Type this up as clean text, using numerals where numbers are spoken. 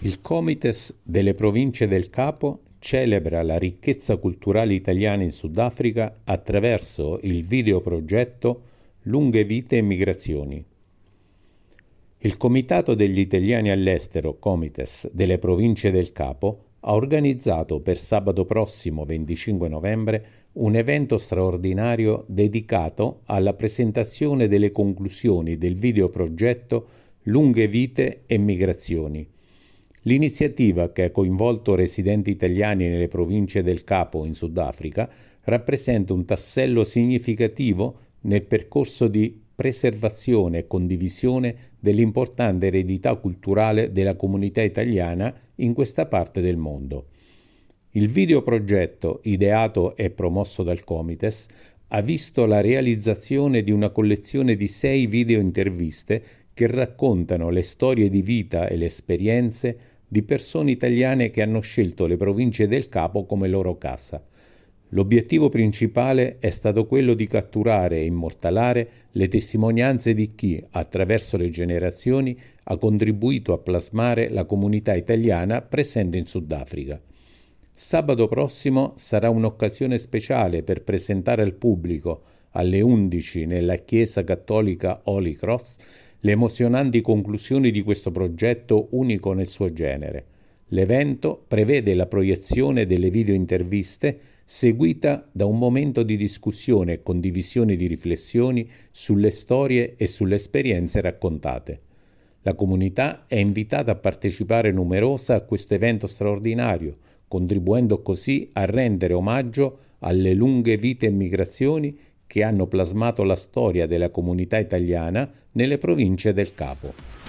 Il Comites delle Province del Capo celebra la ricchezza culturale italiana in Sudafrica attraverso il videoprogetto Lunghe vite e migrazioni. Il Comitato degli Italiani all'estero, Comites delle Province del Capo, ha organizzato per sabato prossimo 25 novembre un evento straordinario dedicato alla presentazione delle conclusioni del videoprogetto Lunghe vite e migrazioni. L'iniziativa, che ha coinvolto residenti italiani nelle province del Capo in Sudafrica, rappresenta un tassello significativo nel percorso di preservazione e condivisione dell'importante eredità culturale della comunità italiana in questa parte del mondo. Il videoprogetto, ideato e promosso dal Comites, ha visto la realizzazione di una collezione di 6 video interviste che raccontano le storie di vita e le esperienze di persone italiane che hanno scelto le province del Capo come loro casa. L'obiettivo principale è stato quello di catturare e immortalare le testimonianze di chi, attraverso le generazioni, ha contribuito a plasmare la comunità italiana presente in Sudafrica. Sabato prossimo sarà un'occasione speciale per presentare al pubblico, alle 11 nella Chiesa Cattolica Holy Cross, le emozionanti conclusioni di questo progetto unico nel suo genere. L'evento prevede la proiezione delle videointerviste seguita da un momento di discussione e condivisione di riflessioni sulle storie e sulle esperienze raccontate. La comunità è invitata a partecipare numerosa a questo evento straordinario, contribuendo così a rendere omaggio alle lunghe vite e migrazioni che hanno plasmato la storia della comunità italiana nelle province del Capo.